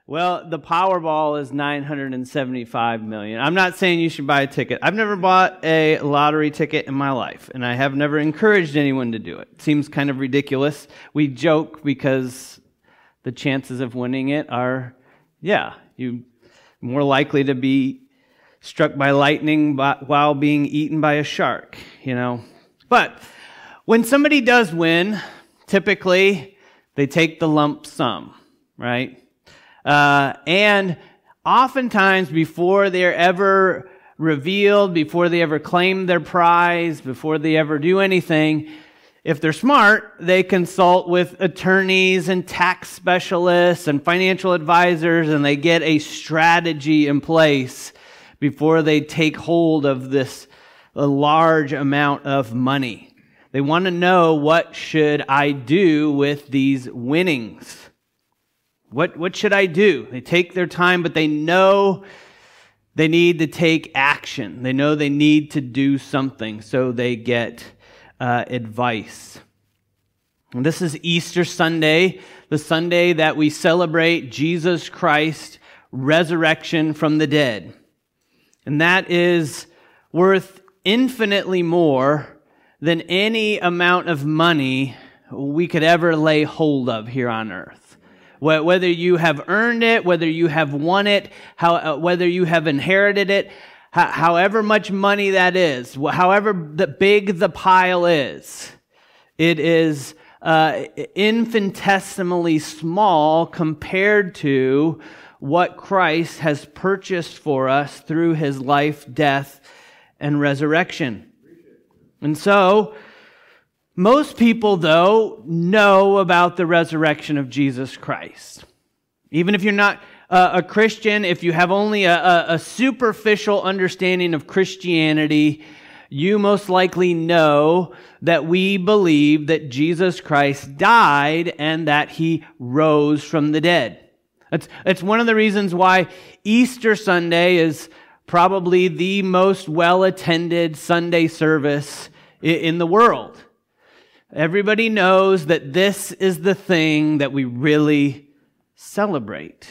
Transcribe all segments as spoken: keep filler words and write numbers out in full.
Well, the Powerball is nine hundred seventy-five million dollars. I'm not saying you should buy a ticket. I've never bought a lottery ticket in my life, and I have never encouraged anyone to do it. It seems kind of ridiculous. We joke because the chances of winning it are, yeah, you're more likely to be struck by lightning while being eaten by a shark, you know. But when somebody does win, typically they take the lump sum, right? Uh, and oftentimes before they're ever revealed, before they ever claim their prize, before they ever do anything, if they're smart, they consult with attorneys and tax specialists and financial advisors, and they get a strategy in place before they take hold of this a large amount of money. They want to know, what should I do with these winnings? What what should I do? They take their time, but they know they need to take action. They know they need to do something, so they get uh, advice. And this is Easter Sunday, the Sunday that we celebrate Jesus Christ's resurrection from the dead. And that is worth infinitely more than any amount of money we could ever lay hold of here on earth. Whether you have earned it, whether you have won it, how, whether you have inherited it, however much money that is, however the big the pile is, it is uh, infinitesimally small compared to what Christ has purchased for us through his life, death, and resurrection. And so, most people, though, know about the resurrection of Jesus Christ. Even if you're not uh, a Christian, if you have only a, a, a superficial understanding of Christianity, you most likely know that we believe that Jesus Christ died and that he rose from the dead. It's, it's one of the reasons why Easter Sunday is probably the most well-attended Sunday service in, in the world. Everybody knows that this is the thing that we really celebrate.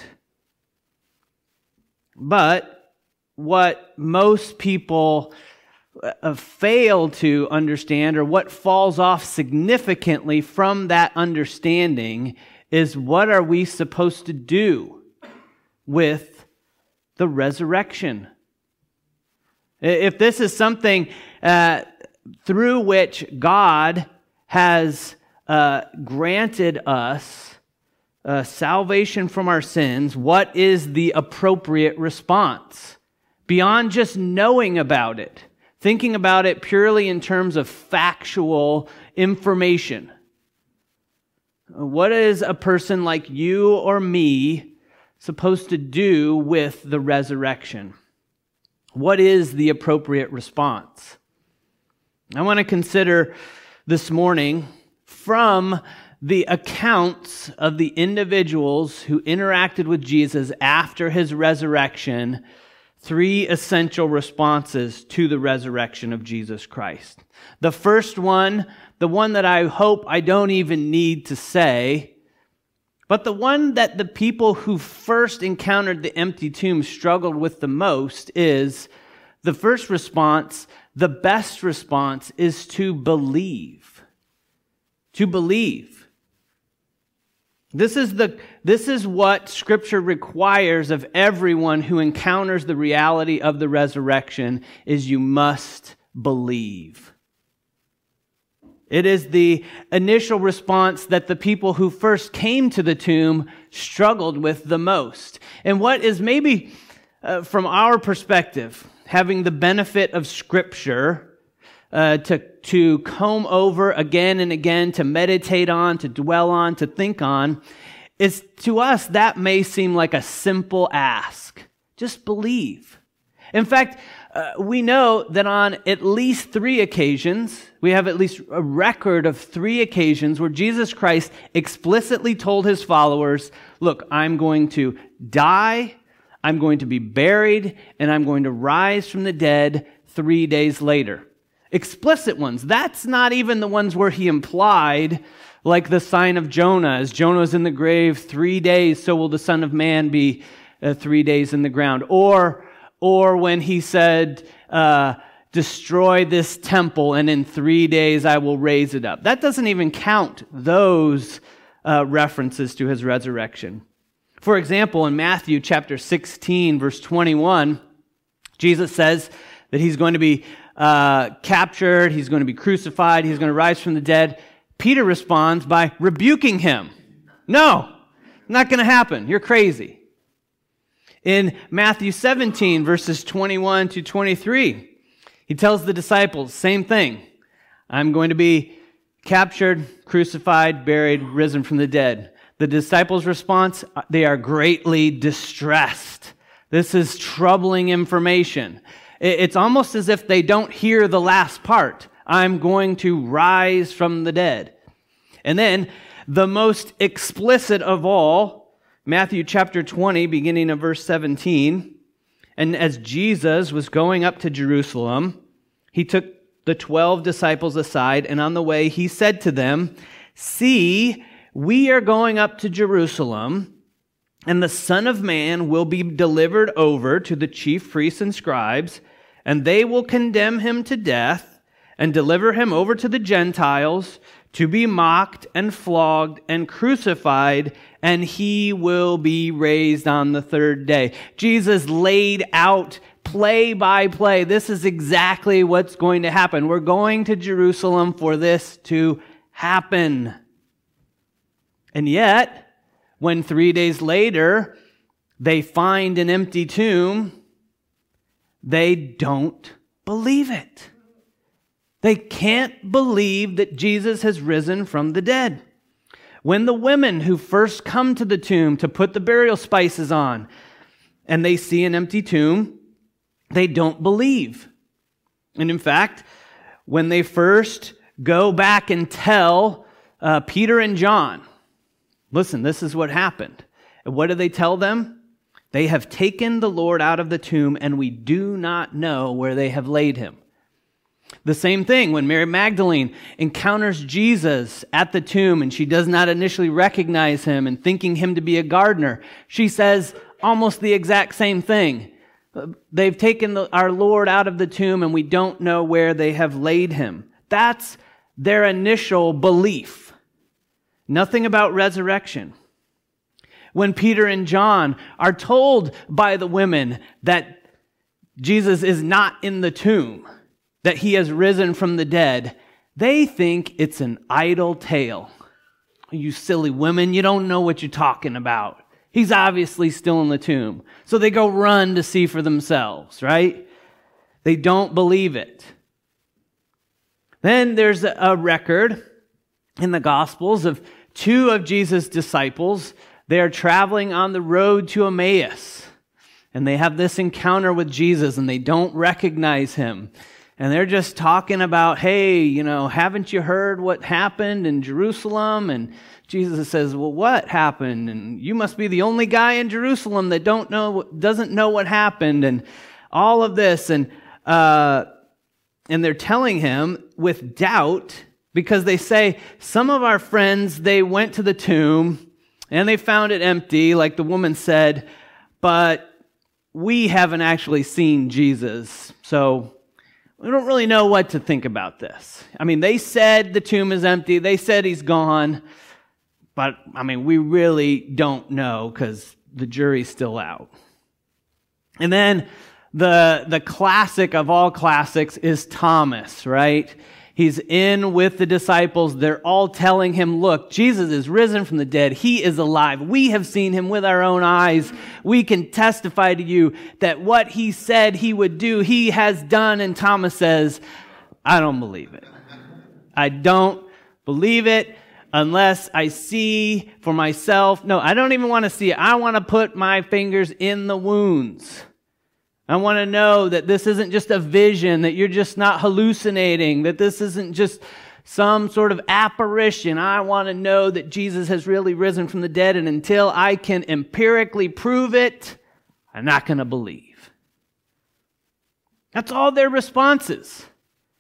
But what most people fail to understand, or what falls off significantly from that understanding, is what are we supposed to do with the resurrection? If this is something uh, through which God has uh, granted us uh, salvation from our sins, what is the appropriate response? Beyond just knowing about it, thinking about it purely in terms of factual information. What is a person like you or me supposed to do with the resurrection? What is the appropriate response? I want to consider this morning from the accounts of the individuals who interacted with Jesus after his resurrection, three essential responses to the resurrection of Jesus Christ. The first one, the one that I hope I don't even need to say, but the one that the people who first encountered the empty tomb struggled with the most, is the first response. The best response is to believe. To believe. This is the this is what Scripture requires of everyone who encounters the reality of the resurrection, is you must believe. It is the initial response that the people who first came to the tomb struggled with the most. And what is maybe, uh, from our perspective, having the benefit of Scripture uh, to, to comb over again and again, to meditate on, to dwell on, to think on, is, to us, that may seem like a simple ask. Just believe. In fact, uh, we know that on at least three occasions, we have at least a record of three occasions where Jesus Christ explicitly told his followers, look, I'm going to die, I'm going to be buried, and I'm going to rise from the dead three days later. explicit ones. That's not even the ones where he implied, like the sign of Jonah. As Jonah is in the grave three days, so will the Son of Man be uh, three days in the ground. Or, or when he said, uh, destroy this temple and in three days I will raise it up. That doesn't even count those uh, references to his resurrection. For example, in Matthew chapter sixteen, verse twenty-one, Jesus says that he's going to be uh, captured, he's going to be crucified, he's going to rise from the dead. Peter responds by rebuking him. No, not going to happen. You're crazy. In Matthew seventeen, verses twenty-one to twenty-three, he tells the disciples, same thing. I'm going to be captured, crucified, buried, risen from the dead. The disciples' response, they are greatly distressed. This is troubling information. It's almost as if they don't hear the last part. I'm going to rise from the dead. And then the most explicit of all, Matthew chapter twenty, beginning of verse seventeen. And as Jesus was going up to Jerusalem, he took the twelve disciples aside, and on the way he said to them, see, we are going up to Jerusalem, and the Son of Man will be delivered over to the chief priests and scribes, and they will condemn him to death and deliver him over to the Gentiles to be mocked and flogged and crucified, and he will be raised on the third day. Jesus laid out play by play. This is exactly what's going to happen. We're going to Jerusalem for this to happen. And yet, when three days later they find an empty tomb, they don't believe it. They can't believe that Jesus has risen from the dead. When the women who first come to the tomb to put the burial spices on, and they see an empty tomb, they don't believe. And in fact, when they first go back and tell uh, Peter and John, listen, this is what happened. And what do they tell them? They have taken the Lord out of the tomb, and we do not know where they have laid him. The same thing when Mary Magdalene encounters Jesus at the tomb, and she does not initially recognize him, and thinking him to be a gardener, she says almost the exact same thing. They've taken the, our Lord out of the tomb, and we don't know where they have laid him. That's their initial belief. Nothing about resurrection. When Peter and John are told by the women that Jesus is not in the tomb, that he has risen from the dead, they think it's an idle tale. You silly women, you don't know what you're talking about. He's obviously still in the tomb. So they go run to see for themselves, right? They don't believe it. Then there's a record in the Gospels of two of Jesus' disciples. They are traveling on the road to Emmaus, and they have this encounter with Jesus, and they don't recognize him. And they're just talking about, hey, you know, haven't you heard what happened in Jerusalem? And Jesus says, well, what happened? And you must be the only guy in Jerusalem that don't know, doesn't know what happened, and all of this. And uh, and they're telling him with doubt, because they say, some of our friends, they went to the tomb and they found it empty, like the woman said, but we haven't actually seen Jesus. So we don't really know what to think about this. I mean, they said the tomb is empty. They said he's gone. But, I mean, we really don't know because the jury's still out. And then the, the classic of all classics is Thomas, right? He's in with the disciples. They're all telling him, look, Jesus is risen from the dead. He is alive. We have seen him with our own eyes. We can testify to you that what he said he would do, he has done. And Thomas says, I don't believe it. I don't believe it unless I see for myself. No, I don't even want to see it. I want to put my fingers in the wounds. I want to know that this isn't just a vision, that you're just not hallucinating, that this isn't just some sort of apparition. I want to know that Jesus has really risen from the dead, and until I can empirically prove it, I'm not going to believe. That's all their responses.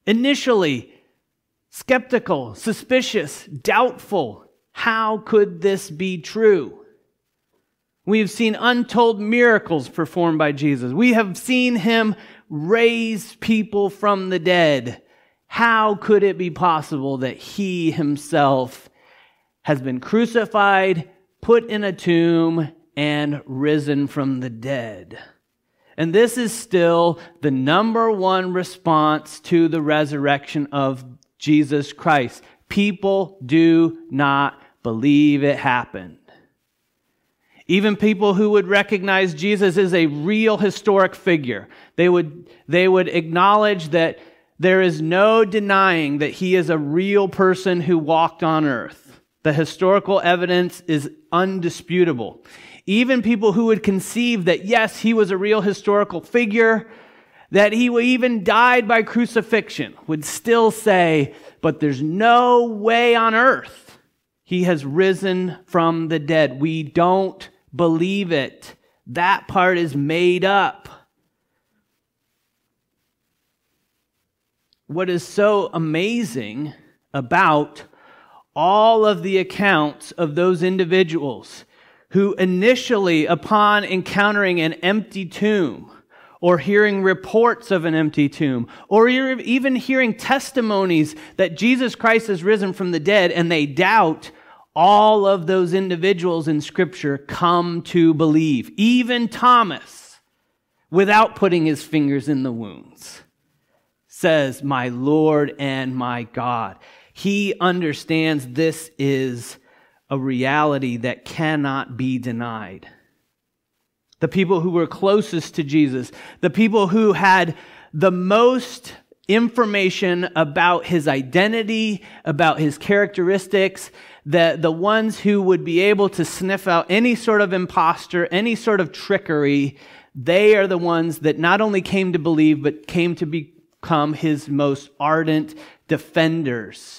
initially skeptical, suspicious, doubtful. How could this be true? We have seen untold miracles performed by Jesus. We have seen him raise people from the dead. How could it be possible that he himself has been crucified, put in a tomb, and risen from the dead? And this is still the number one response to the resurrection of Jesus Christ. People do not believe it happened. Even people who would recognize Jesus as a real historic figure, they would, they would acknowledge that there is no denying that he is a real person who walked on earth. The historical evidence is undisputable. Even people who would conceive that, yes, he was a real historical figure, that he even died by crucifixion, would still say, but there's no way on earth he has risen from the dead. We don't believe it. That part is made up. What is so amazing about all of the accounts of those individuals who initially, upon encountering an empty tomb, or hearing reports of an empty tomb, or even hearing testimonies that Jesus Christ has risen from the dead, and they doubt, all of those individuals in Scripture come to believe. Even Thomas, without putting his fingers in the wounds, says, "My Lord and my God." He understands this is a reality that cannot be denied. The people who were closest to Jesus, the people who had the most information about his identity, about his characteristics, the, the ones who would be able to sniff out any sort of impostor, any sort of trickery, they are the ones that not only came to believe, but came to become his most ardent defenders.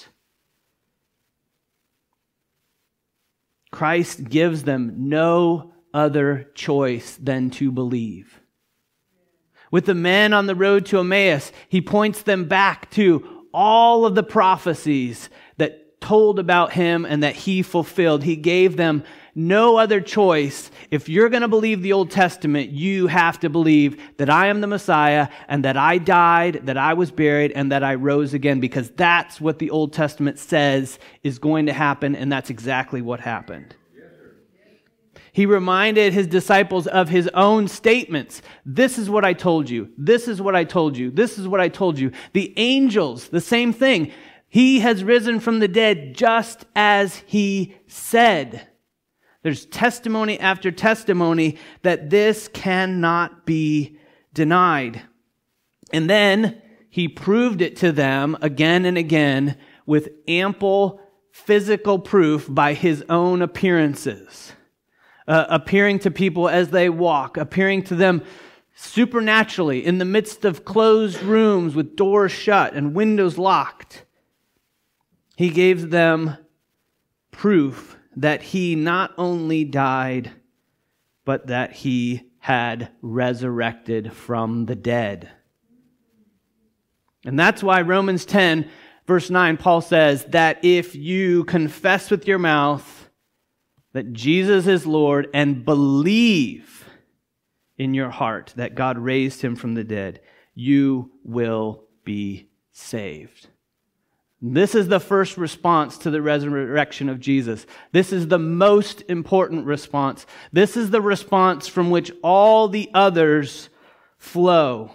Christ gives them no other choice than to believe. With the men on the road to Emmaus, he points them back to all of the prophecies that told about him and that he fulfilled. He gave them no other choice. If you're going to believe the Old Testament, you have to believe that I am the Messiah and that I died, that I was buried, and that I rose again, because that's what the Old Testament says is going to happen, and that's exactly what happened. He reminded his disciples of his own statements. This is what I told you. This is what I told you. This is what I told you. The angels, the same thing. He has risen from the dead just as he said. There's testimony after testimony that this cannot be denied. And then he proved it to them again and again with ample physical proof by his own appearances. Uh, appearing to people as they walk, appearing to them supernaturally in the midst of closed rooms with doors shut and windows locked. He gave them proof that he not only died, but that he had resurrected from the dead. And that's why Romans ten, verse nine, Paul says that if you confess with your mouth that Jesus is Lord and believe in your heart that God raised him from the dead, you will be saved. This is the first response to the resurrection of Jesus. This is the most important response. This is the response from which all the others flow.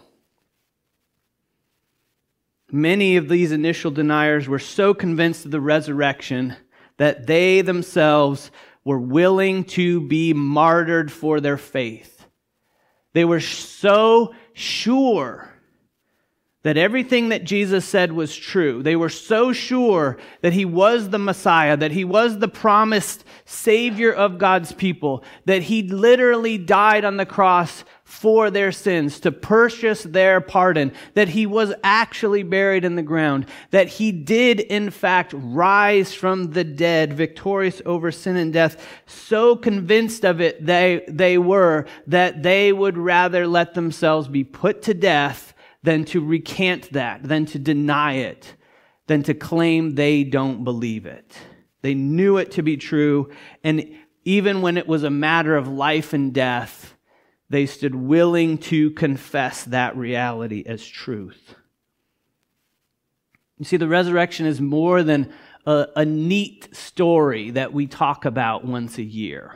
Many of these initial deniers were so convinced of the resurrection that they themselves were willing to be martyred for their faith. They were so sure that everything that Jesus said was true. They were so sure that he was the Messiah, that he was the promised Savior of God's people, that he literally died on the cross for their sins, to purchase their pardon, that he was actually buried in the ground, that he did in fact rise from the dead, victorious over sin and death. So convinced of it they, they were that they would rather let themselves be put to death than to recant that, than to deny it, than to claim they don't believe it. They knew it to be true, and even when it was a matter of life and death, they stood willing to confess that reality as truth. You see, the resurrection is more than a, a neat story that we talk about once a year.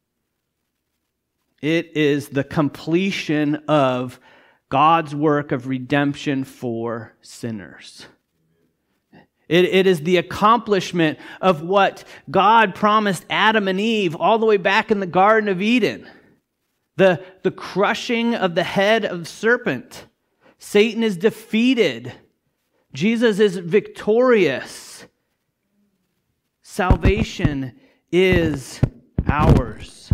It is the completion of God's work of redemption for sinners. It, it is the accomplishment of what God promised Adam and Eve all the way back in the Garden of Eden. The, the crushing of the head of the serpent. Satan is defeated. Jesus is victorious. Salvation is ours.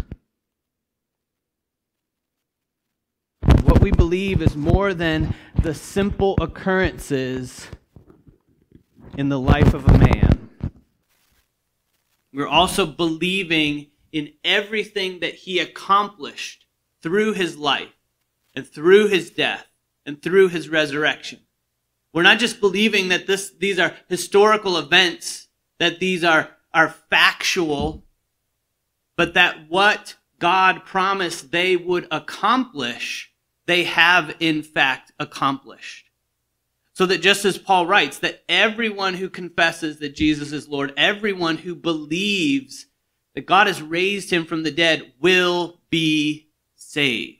What we believe is more than the simple occurrences in the life of a man. We're also believing in everything that he accomplished through his life and through his death and through his resurrection. We're not just believing that this, these are historical events, that these are, are factual, but that what God promised they would accomplish, they have in fact accomplished. So that just as Paul writes, that everyone who confesses that Jesus is Lord, everyone who believes that God has raised him from the dead will be saved.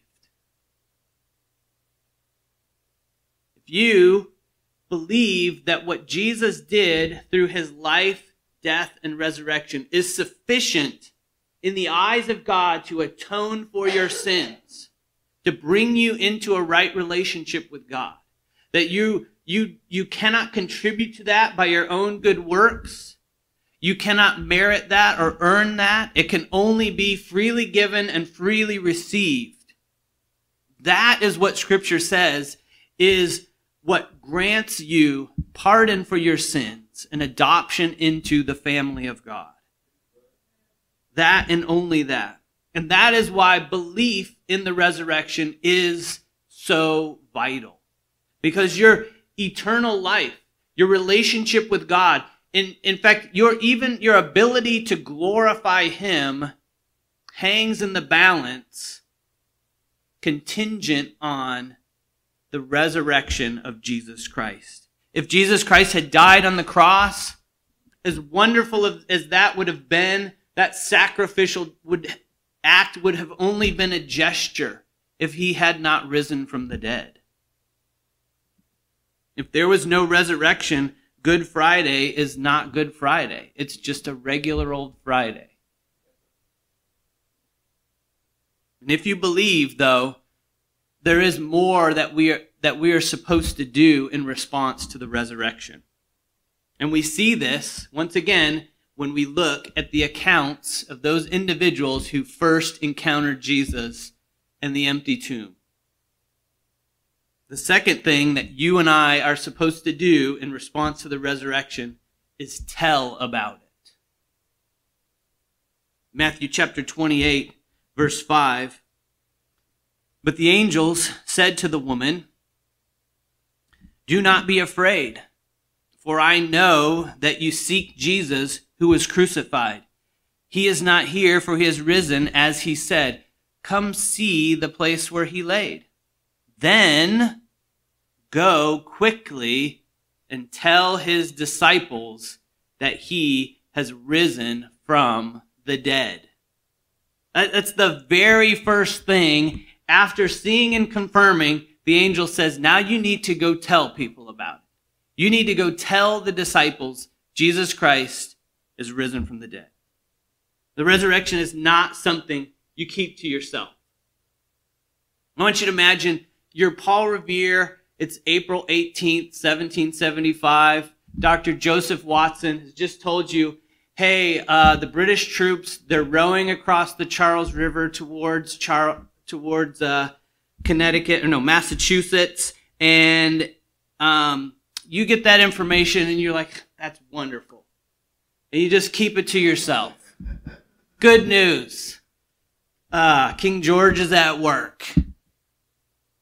If you believe that what Jesus did through his life, death, and resurrection is sufficient in the eyes of God to atone for your sins, to bring you into a right relationship with God, that you, you, you cannot contribute to that by your own good works, you cannot merit that or earn that, it can only be freely given and freely received. That is what Scripture says is what grants you pardon for your sins and adoption into the family of God. That and only that. And that is why belief in the resurrection is so vital. Because your eternal life, your relationship with God, in, in fact, your even your ability to glorify him hangs in the balance contingent on the resurrection of Jesus Christ. If Jesus Christ had died on the cross, as wonderful as that would have been, that sacrificial would, act would have only been a gesture if he had not risen from the dead. If there was no resurrection, Good Friday is not Good Friday. It's just a regular old Friday. And if you believe, though, there is more that we are that we are supposed to do in response to the resurrection. And we see this, once again, when we look at the accounts of those individuals who first encountered Jesus in the empty tomb. The second thing that you and I are supposed to do in response to the resurrection is tell about it. Matthew chapter twenty-eight, verse five. But the angels said to the woman, "Do not be afraid, for I know that you seek Jesus who was crucified. He is not here, for he is risen, as he said. Come see the place where he laid. Then go quickly and tell his disciples that he has risen from the dead." That's the very first thing. After seeing and confirming, the angel says, now you need to go tell people about it. You need to go tell the disciples Jesus Christ is risen from the dead. The resurrection is not something you keep to yourself. I want you to imagine you're Paul Revere. It's April eighteenth, seventeen seventy-five. Doctor Joseph Watson has just told you, hey, uh, the British troops, they're rowing across the Charles River towards Char- towards uh, Connecticut, or no, Massachusetts, and um, you get that information and you're like, that's wonderful. And you just keep it to yourself. Good news. Uh, King George is at work.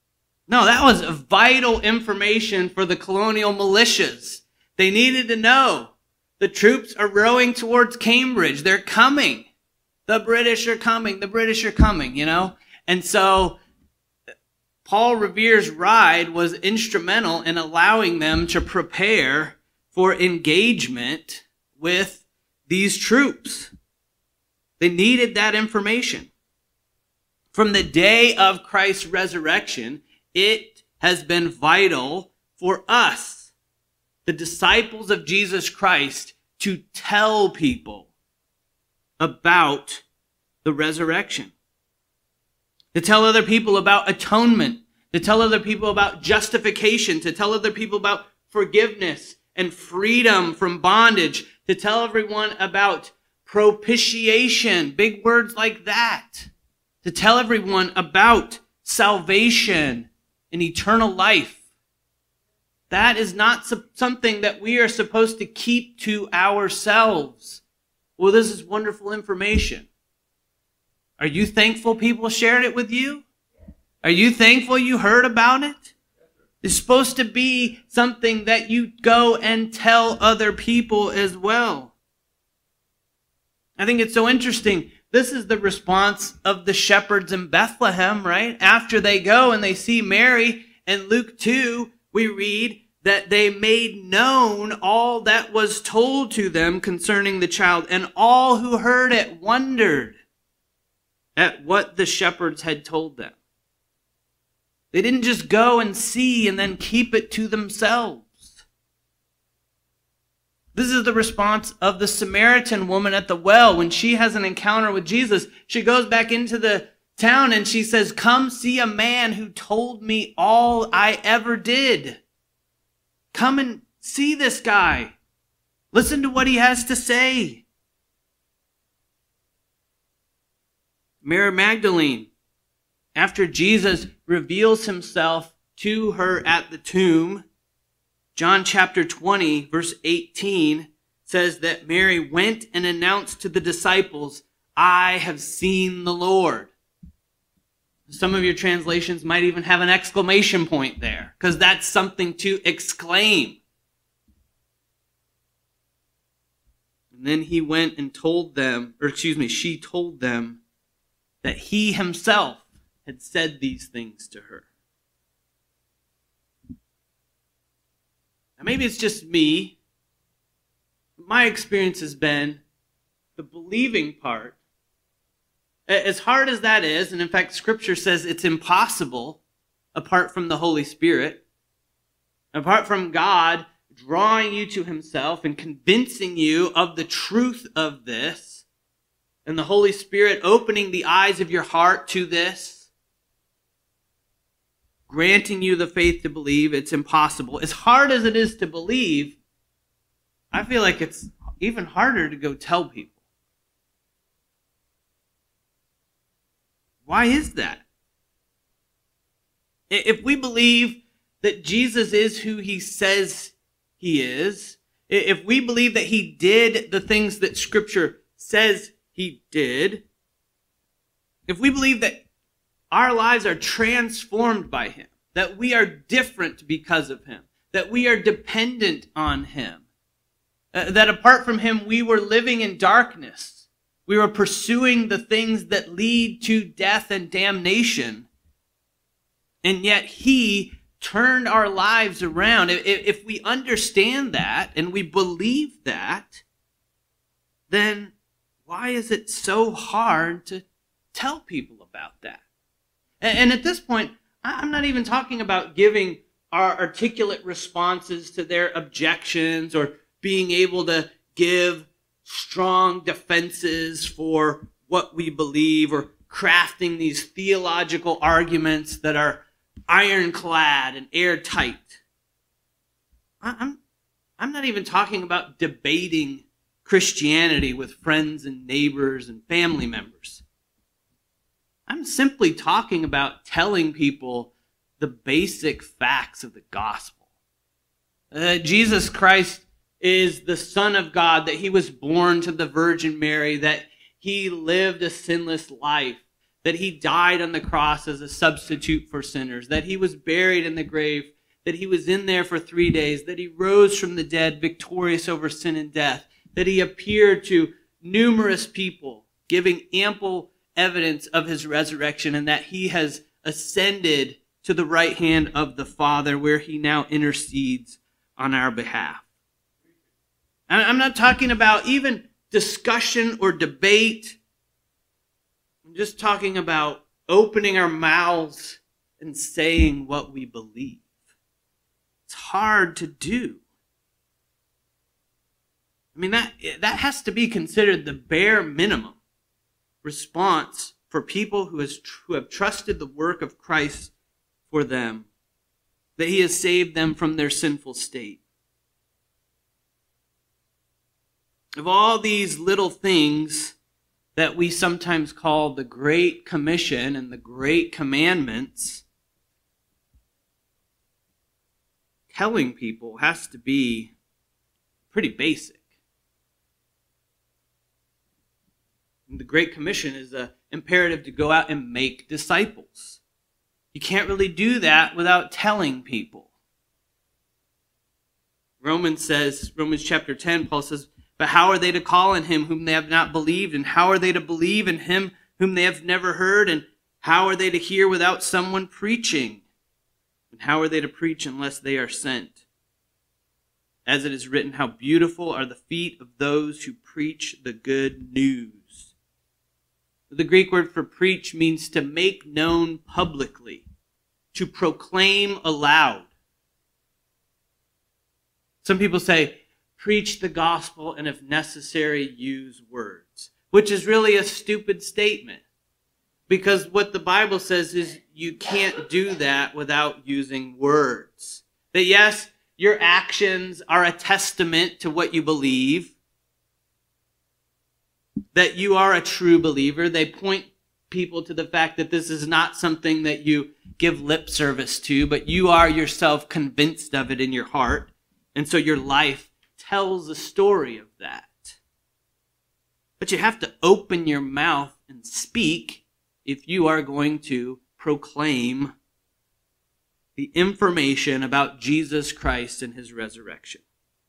No, that was vital information for the colonial militias. They needed to know the troops are rowing towards Cambridge. They're coming. The British are coming. The British are coming, you know? And so Paul Revere's ride was instrumental in allowing them to prepare for engagement with these troops. They needed that information. From the day of Christ's resurrection, it has been vital for us, the disciples of Jesus Christ, to tell people about the resurrection. To tell other people about atonement, to tell other people about justification, to tell other people about forgiveness and freedom from bondage, to tell everyone about propitiation, big words like that, to tell everyone about salvation and eternal life. That is not something that we are supposed to keep to ourselves. Well, this is wonderful information. Are you thankful people shared it with you? Are you thankful you heard about it? It's supposed to be something that you go and tell other people as well. I think it's so interesting. This is the response of the shepherds in Bethlehem, right? After they go and they see Mary, in Luke two, we read that they made known all that was told to them concerning the child, and all who heard it wondered at what the shepherds had told them. They didn't just go and see and then keep it to themselves. This is the response of the Samaritan woman at the well. When she has an encounter with Jesus, she goes back into the town and she says, "Come see a man who told me all I ever did. Come and see this guy. Listen to what he has to say." Mary Magdalene, after Jesus reveals himself to her at the tomb, John chapter twenty, verse eighteen, says that Mary went and announced to the disciples, "I have seen the Lord." Some of your translations might even have an exclamation point there, because that's something to exclaim. And then he went and told them, or excuse me, she told them that he himself had said these things to her. Now maybe it's just me. My experience has been the believing part. As hard as that is, and in fact Scripture says it's impossible apart from the Holy Spirit, apart from God drawing you to himself and convincing you of the truth of this, and the Holy Spirit opening the eyes of your heart to this, granting you the faith to believe, it's impossible. As hard as it is to believe, I feel like it's even harder to go tell people. Why is that? If we believe that Jesus is who he says he is, if we believe that he did the things that Scripture says he did, if we believe that our lives are transformed by him, that we are different because of him, that we are dependent on him, uh, that apart from him we were living in darkness, we were pursuing the things that lead to death and damnation, and yet he turned our lives around. If, if we understand that and we believe that, then why is it so hard to tell people about that? And, and at this point, I'm not even talking about giving our articulate responses to their objections or being able to give strong defenses for what we believe or crafting these theological arguments that are ironclad and airtight. I'm, I'm not even talking about debating Christianity with friends and neighbors and family members. I'm simply talking about telling people the basic facts of the gospel. Uh, Jesus Christ is the Son of God, that he was born to the Virgin Mary, that he lived a sinless life, that he died on the cross as a substitute for sinners, that he was buried in the grave, that he was in there for three days, that he rose from the dead victorious over sin and death, that he appeared to numerous people, giving ample evidence of his resurrection, and that he has ascended to the right hand of the Father, where he now intercedes on our behalf. And I'm not talking about even discussion or debate. I'm just talking about opening our mouths and saying what we believe. It's hard to do. I mean, that, that has to be considered the bare minimum response for people who, has, who have trusted the work of Christ for them, that he has saved them from their sinful state. Of all these little things that we sometimes call the Great Commission and the Great Commandments, telling people has to be pretty basic. And the Great Commission is an imperative to go out and make disciples. You can't really do that without telling people. Romans says, Romans chapter ten, Paul says, but how are they to call on him whom they have not believed? And how are they to believe in him whom they have never heard? And how are they to hear without someone preaching? And how are they to preach unless they are sent? As it is written, how beautiful are the feet of those who preach the good news. The Greek word for preach means to make known publicly, to proclaim aloud. Some people say, preach the gospel and if necessary, use words, which is really a stupid statement. Because what the Bible says is you can't do that without using words. That yes, your actions are a testament to what you believe. That you are a true believer. They point people to the fact that this is not something that you give lip service to, but you are yourself convinced of it in your heart. And so your life tells a story of that. But you have to open your mouth and speak if you are going to proclaim the information about Jesus Christ and his resurrection.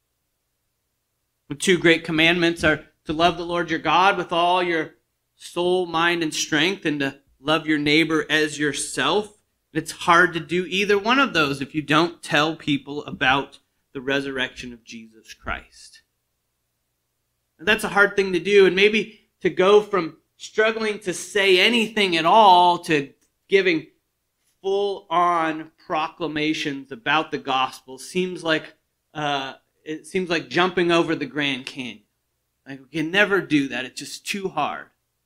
The two great commandments are to love the Lord your God with all your soul, mind, and strength, and to love your neighbor as yourself. It's hard to do either one of those if you don't tell people about the resurrection of Jesus Christ. And that's a hard thing to do, and maybe to go from struggling to say anything at all to giving full-on proclamations about the gospel seems like uh, it seems like jumping over the Grand Canyon. Like, we can never do that. It's just too hard.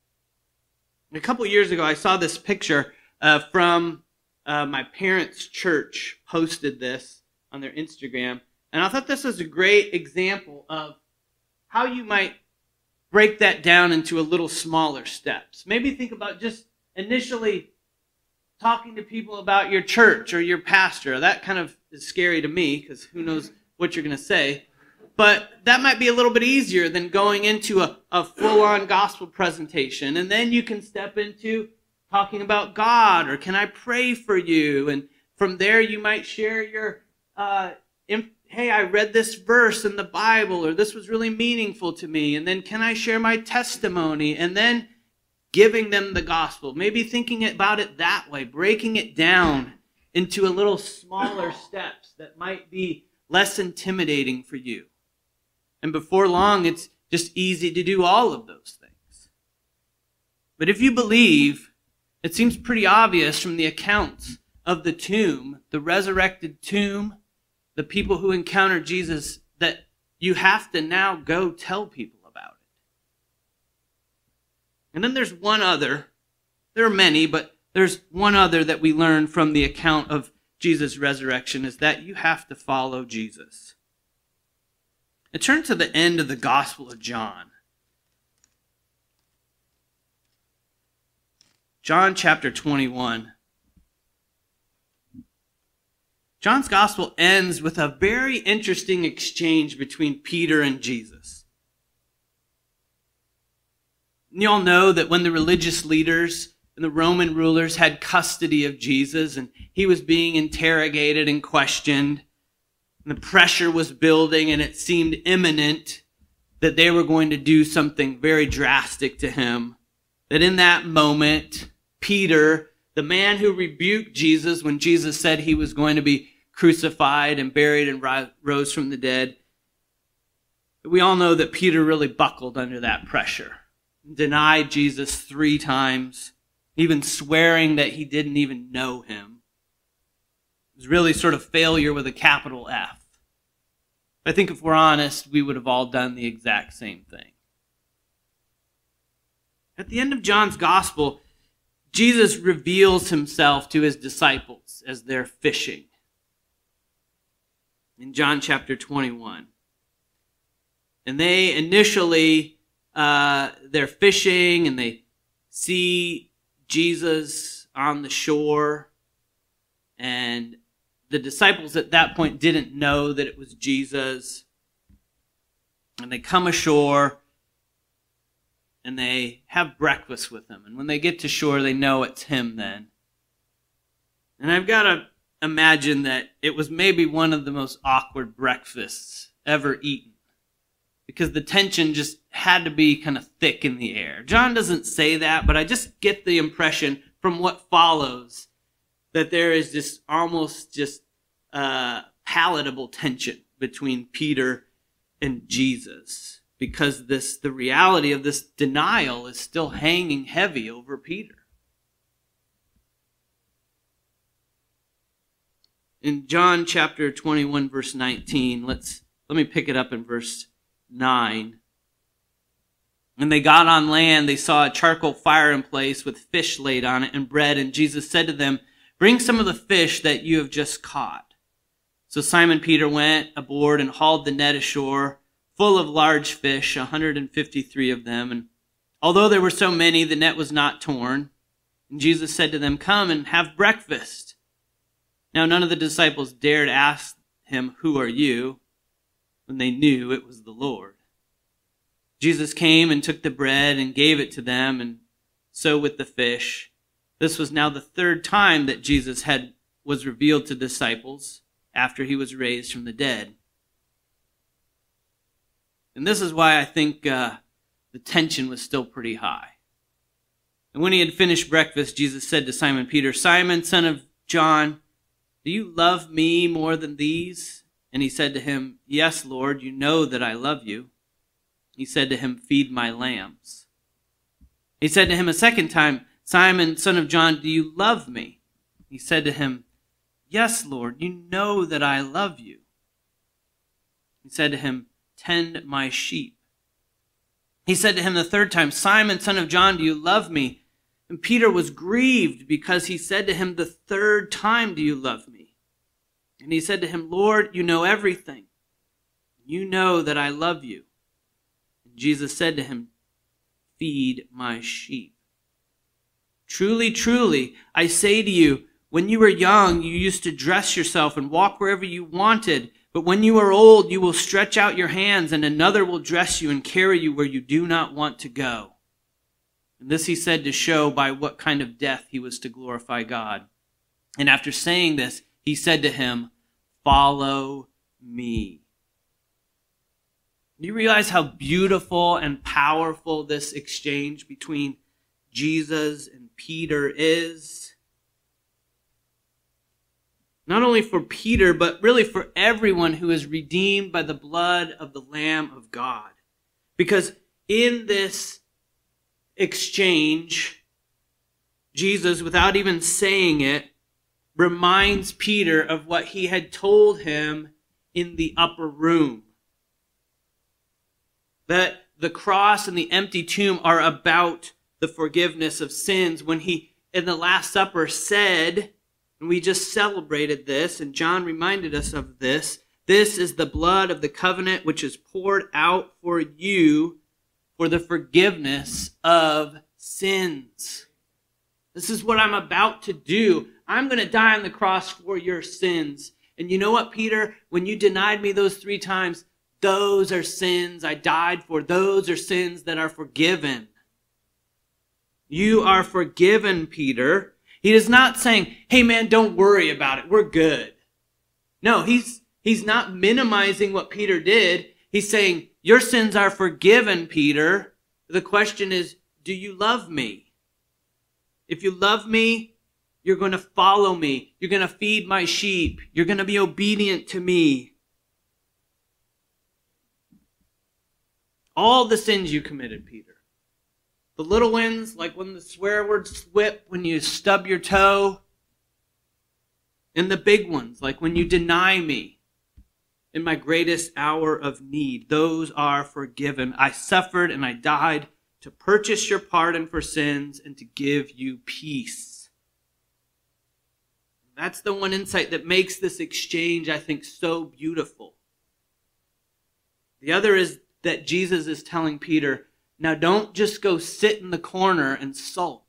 A couple years ago, I saw this picture uh, from uh, my parents' church posted this on their Instagram. And I thought this was a great example of how you might break that down into a little smaller steps. Maybe think about just initially talking to people about your church or your pastor. That kind of is scary to me because who knows what you're going to say. But that might be a little bit easier than going into a, a full-on gospel presentation. And then you can step into talking about God, or can I pray for you? And from there you might share your, uh, inf- hey, I read this verse in the Bible, or this was really meaningful to me. And then can I share my testimony? And then giving them the gospel. Maybe thinking about it that way, breaking it down into a little smaller steps that might be less intimidating for you. And before long, it's just easy to do all of those things. But if you believe, it seems pretty obvious from the accounts of the tomb, the resurrected tomb, the people who encounter Jesus, that you have to now go tell people about it. And then there's one other, there are many, but there's one other that we learn from the account of Jesus' resurrection, is that you have to follow Jesus. And turn to the end of the Gospel of John. John chapter twenty-one. John's Gospel ends with a very interesting exchange between Peter and Jesus. You all know that when the religious leaders and the Roman rulers had custody of Jesus, and he was being interrogated and questioned. And the pressure was building, and it seemed imminent that they were going to do something very drastic to him. That in that moment, Peter, the man who rebuked Jesus when Jesus said he was going to be crucified and buried and rose from the dead, we all know that Peter really buckled under that pressure, denied Jesus three times, even swearing that he didn't even know him. It was really sort of failure with a capital F. I think if we're honest, we would have all done the exact same thing. At the end of John's gospel, Jesus reveals himself to his disciples as they're fishing. In John chapter twenty-one. And they initially, uh, they're fishing and they see Jesus on the shore, and the disciples at that point didn't know that it was Jesus. And they come ashore and they have breakfast with him. And when they get to shore, they know it's him then. And I've got to imagine that it was maybe one of the most awkward breakfasts ever eaten, because the tension just had to be kind of thick in the air. John doesn't say that, but I just get the impression from what follows that there is this almost just uh, palatable tension between Peter and Jesus, because this the reality of this denial is still hanging heavy over Peter. In John chapter twenty-one, verse nineteen, let's let me pick it up in verse nine. When they got on land, they saw a charcoal fire in place with fish laid on it and bread. And Jesus said to them, "Bring some of the fish that you have just caught." So Simon Peter went aboard and hauled the net ashore, full of large fish, one hundred fifty-three of them. And although there were so many, the net was not torn. And Jesus said to them, "Come and have breakfast." Now none of the disciples dared ask him, "Who are you?" when they knew it was the Lord. Jesus came and took the bread and gave it to them, and so with the fish. This was now the third time that Jesus had was revealed to disciples after he was raised from the dead. And this is why I think uh, the tension was still pretty high. And when he had finished breakfast, Jesus said to Simon Peter, "Simon, son of John, do you love me more than these?" And he said to him, "Yes, Lord, you know that I love you." He said to him, "Feed my lambs." He said to him a second time, "Simon, son of John, do you love me?" He said to him, "Yes, Lord, you know that I love you." He said to him, "Tend my sheep." He said to him the third time, "Simon, son of John, do you love me?" And Peter was grieved because he said to him the third time, "Do you love me?" And he said to him, "Lord, you know everything. You know that I love you." And Jesus said to him, "Feed my sheep. Truly, truly, I say to you, when you were young, you used to dress yourself and walk wherever you wanted. But when you are old, you will stretch out your hands, and another will dress you and carry you where you do not want to go." And this he said to show by what kind of death he was to glorify God. And after saying this, he said to him, "Follow me." Do you realize how beautiful and powerful this exchange between Jesus and Peter is? Not only for Peter, but really for everyone who is redeemed by the blood of the Lamb of God. Because in this exchange, Jesus, without even saying it, reminds Peter of what he had told him in the upper room. That the cross and the empty tomb are about the forgiveness of sins. When he, in the Last Supper, said, and we just celebrated this, and John reminded us of this, "This is the blood of the covenant which is poured out for you for the forgiveness of sins." This is what I'm about to do. I'm going to die on the cross for your sins. And you know what, Peter? When you denied me those three times, those are sins I died for. Those are sins that are forgiven. You are forgiven, Peter. He is not saying, hey man, don't worry about it. We're good. No, he's, he's not minimizing what Peter did. He's saying, your sins are forgiven, Peter. The question is, do you love me? If you love me, you're going to follow me. You're going to feed my sheep. You're going to be obedient to me. All the sins you committed, Peter. The little ones, like when the swear words slip, when you stub your toe. And the big ones, like when you deny me in my greatest hour of need. Those are forgiven. I suffered and I died to purchase your pardon for sins and to give you peace. That's the one insight that makes this exchange, I think, so beautiful. The other is that Jesus is telling Peter, now don't just go sit in the corner and sulk.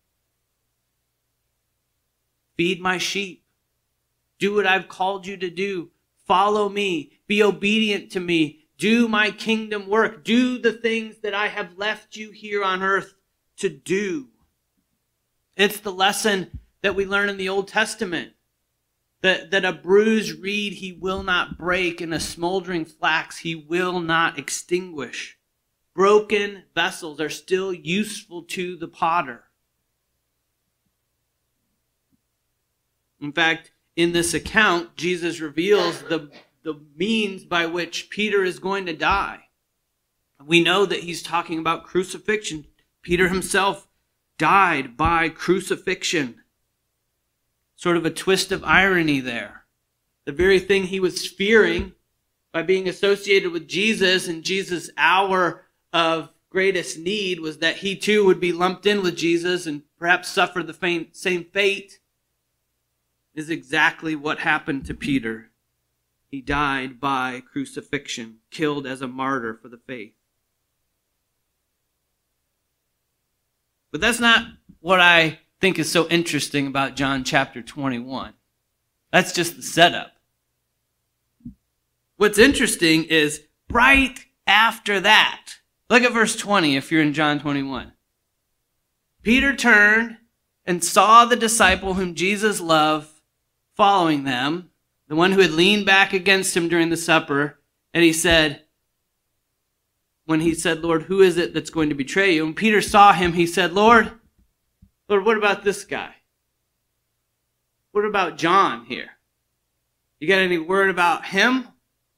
Feed my sheep. Do what I've called you to do. Follow me. Be obedient to me. Do my kingdom work. Do the things that I have left you here on earth to do. It's the lesson that we learn in the Old Testament. That, that a bruised reed he will not break, and a smoldering flax he will not extinguish. Broken vessels are still useful to the potter. In fact, in this account, Jesus reveals the, the means by which Peter is going to die. We know that he's talking about crucifixion. Peter himself died by crucifixion. Sort of a twist of irony there. The very thing he was fearing by being associated with Jesus in Jesus' hour of greatest need was that he too would be lumped in with Jesus and perhaps suffer the same fate, is exactly what happened to Peter. He died by crucifixion, killed as a martyr for the faith. But that's not what I think is so interesting about John chapter twenty-one. That's just the setup. What's interesting is right after that, look at verse twenty if you're in John twenty-one. Peter turned and saw the disciple whom Jesus loved following them, the one who had leaned back against him during the supper, and he said, when he said, Lord, who is it that's going to betray you? And Peter saw him, he said, Lord, Lord, what about this guy? What about John here? You got any word about him?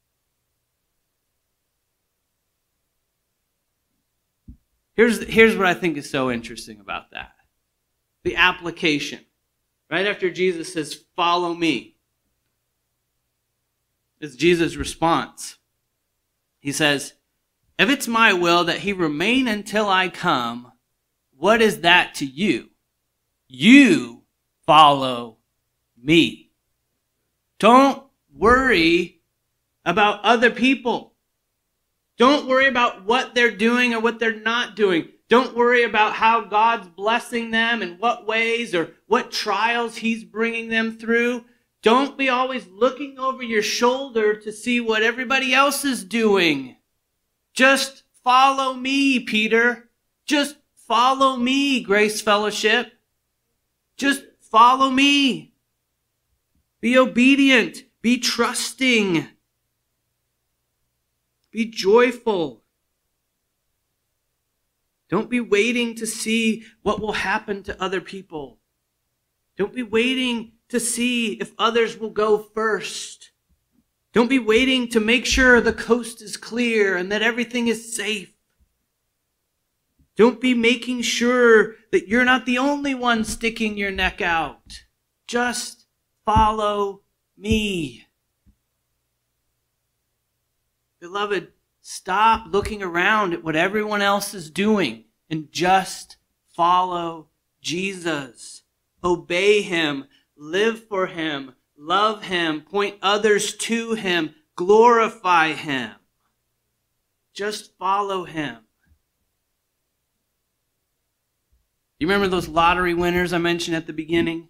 Here's, here's what I think is so interesting about that. The application. Right after Jesus says, follow me, is Jesus' response. He says, if it's my will that he remain until I come, what is that to you? You follow me. Don't worry about other people. Don't worry about what they're doing or what they're not doing. Don't worry about how God's blessing them and what ways or what trials he's bringing them through. Don't be always looking over your shoulder to see what everybody else is doing. Just follow me, Peter. Just follow me, Grace Fellowship. Just follow me. Be obedient. Be trusting. Be joyful. Don't be waiting to see what will happen to other people. Don't be waiting to see if others will go first. Don't be waiting to make sure the coast is clear and that everything is safe. Don't be making sure that you're not the only one sticking your neck out. Just follow me. Beloved, stop looking around at what everyone else is doing and just follow Jesus. Obey him, live for him, love him, point others to him, glorify him. Just follow him. You remember those lottery winners I mentioned at the beginning?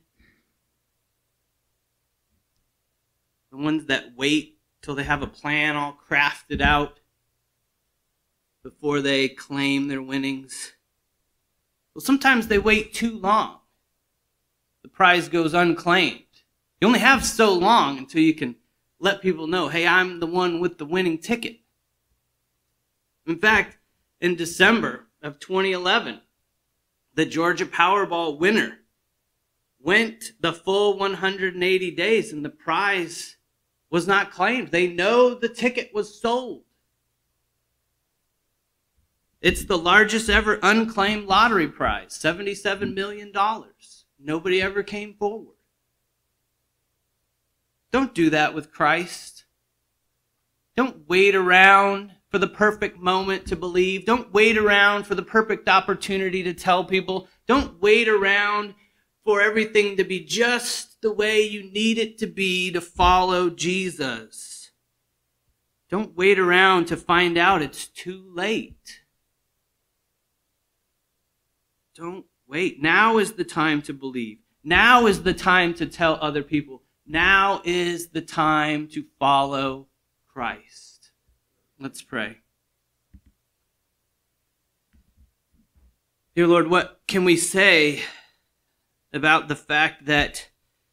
The ones that wait till they have a plan all crafted out before they claim their winnings. Well, sometimes they wait too long. The prize goes unclaimed. You only have so long until you can let people know, hey, I'm the one with the winning ticket. In fact, in December of twenty eleven, the Georgia Powerball winner went the full one hundred eighty days and the prize was not claimed. They know the ticket was sold. It's the largest ever unclaimed lottery prize, seventy-seven million dollars. Nobody ever came forward. Don't do that with Christ. Don't wait around for the perfect moment to believe. Don't wait around for the perfect opportunity to tell people. Don't wait around for everything to be just the way you need it to be to follow Jesus. Don't wait around to find out it's too late. Don't wait. Now is the time to believe. Now is the time to tell other people. Now is the time to follow Christ. Let's pray. Dear Lord, what can we say about the fact that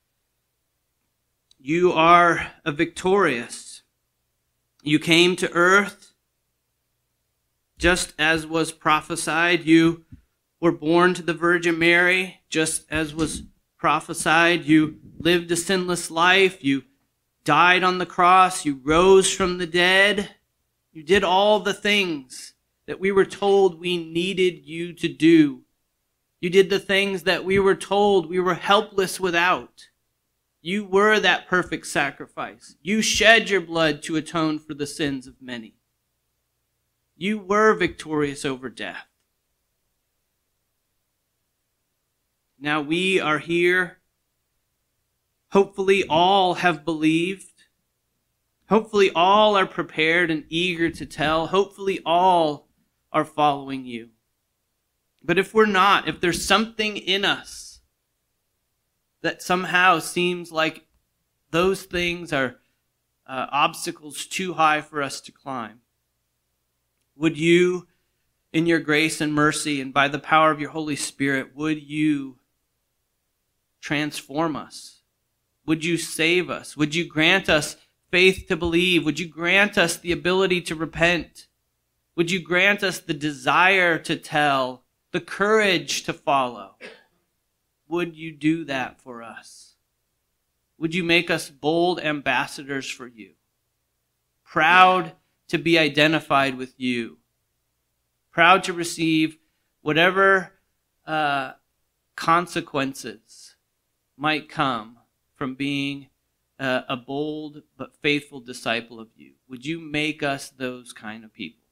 you are a victorious? You came to earth just as was prophesied. You were born to the Virgin Mary just as was prophesied. You lived a sinless life. You died on the cross. You rose from the dead. You did all the things that we were told we needed you to do. You did the things that we were told we were helpless without. You were that perfect sacrifice. You shed your blood to atone for the sins of many. You were victorious over death. Now we are here. Hopefully all have believed. Hopefully all are prepared and eager to tell. Hopefully all are following you. But if we're not, if there's something in us that somehow seems like those things are uh, obstacles too high for us to climb, would you, in your grace and mercy and by the power of your Holy Spirit, would you transform us? Would you save us? Would you grant us faith to believe? Would you grant us the ability to repent? Would you grant us the desire to tell, the courage to follow? Would you do that for us? Would you make us bold ambassadors for you? Proud to be identified with you. Proud to receive whatever uh, consequences might come from being uh, a bold but faithful disciple of you. Would you make us those kind of people?